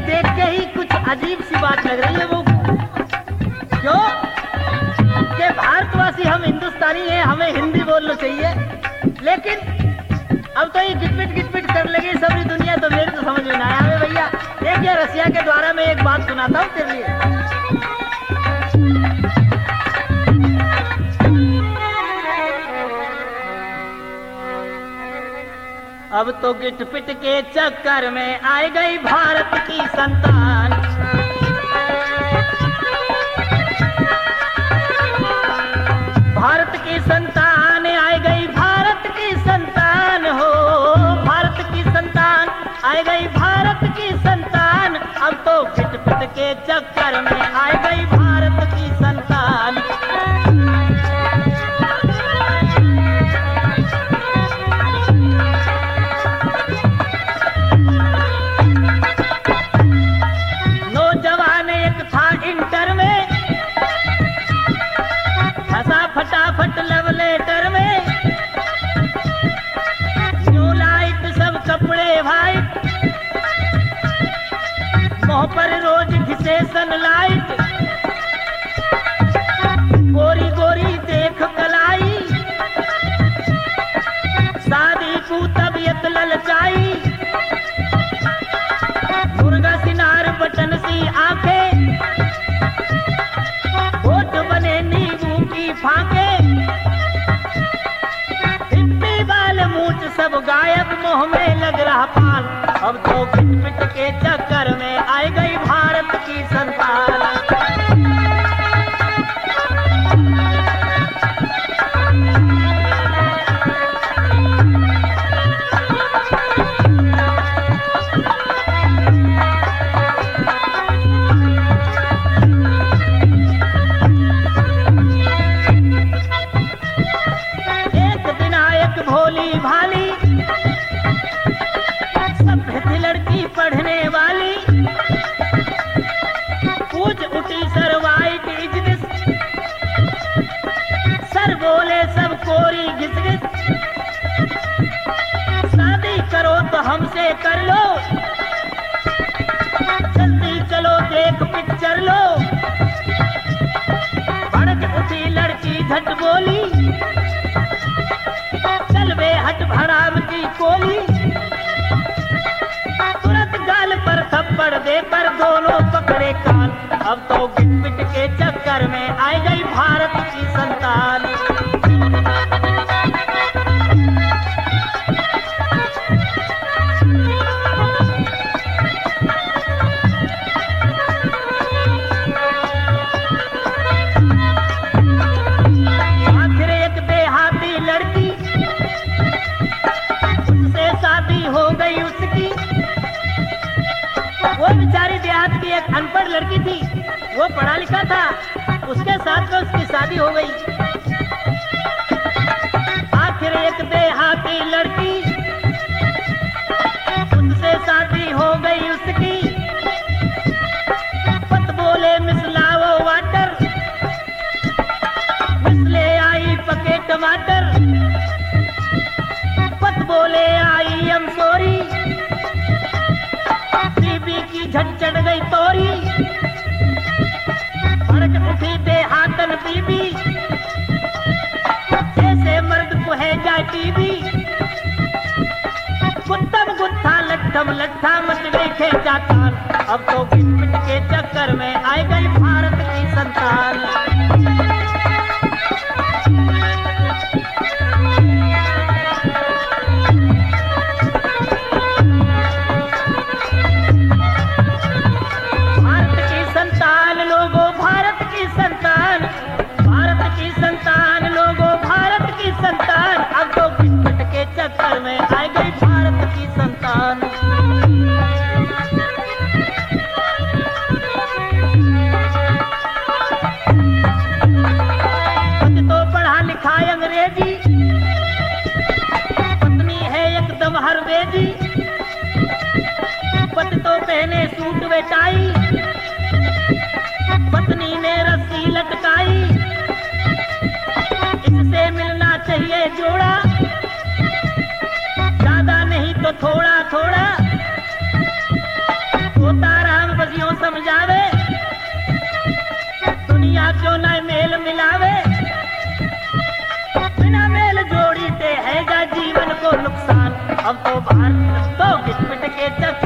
देख के ही कुछ अजीब सी बात लग रही है वो क्यों कि भारतवासी हम हिंदुस्तानी हैं, हमें हिंदी बोलना चाहिए, लेकिन अब तो ये गिटपिट कर लगी सारी दुनिया, तो मेरे तो समझ में ना आया भैया। एक ये रसिया के द्वारा मैं एक बात सुनाता हूँ तेरे लिए। अब तो गिटपिट के चक्कर में आ गई भारत की संतान, भारत की संतान आ गई, भारत की संतान हो, भारत की संतान आ गई, भारत की संतान। अब तो गिटपिट के चक्कर में आ गई भारत की संतान। फटाफट लव लेटर में न्यू लाइट सब कपड़े वाइट, मुंह पर रोज घिसे सनलाइट, गोरी गोरी देख कलाई, शादी को तबीयत ललचाई, मुर्गा सिनार बटन सी आंखें, होठ बने नींबू की फांके, हिप्पी बाल मूछ सब गायब, मुंह में लग रहा पान। अब तो गिटपिट के चक्कर में आ गई भारत की संतान। भोली भाली सभ्य थी लड़की पढ़ने वाली, पूछ उठी सर वाइट इजलिस, सर बोले सब कोरी घिसघिस, शादी करो तो हमसे कर लो, जल्दी चलो देख पिक्चर लो। भड़क उठी लड़की झट बोली, हट भड़ाम की कोली, तुरंत गाल पर थप्पड़ देकर दोनों पकड़े कान। अब तो गिटपिट के चक्कर में आ गई भारत की संतान। आखिर एक देहाती लड़की, शादी हो गई उसकी, वो बेचारी देहात की एक अनपढ़ लड़की थी, वो पढ़ा लिखा था, उसके साथ में उसकी शादी हो गई। आखिर एक देहाती लड़की, उससे शादी हो गई उसकी, पत बोले मिसलाओ वाटर, मिसले आई पके टमाटर, बोले आई एम सॉरी, बीबी की झट चढ़ गई तोरी, भड़क उठी देहातन बीबी, जैसे मर्द को है जाए टीवी, गुत्तम गुत्था लट्ठम लट्ठा मच गई खेचा तान। अब तो गिटपिट के चक्कर में आ गई भारत की संतान। चक्कर में आ गई भारत की संतान। पति तो पढ़ा लिखा अंग्रेजी, पत्नी है एकदम हरवेजी, पति तो पहने सूट व टाई, पत्नी ने रस्सी लटकाई, इससे मिलना चाहिए जोड़ा, तो थोड़ा थोड़ा होता रहा समझावे, दुनिया क्यों न मेल मिलावे, बिना मेल जोड़ी ते है जा जीवन को नुकसान। अब तो भारत तो घिट पिट के चल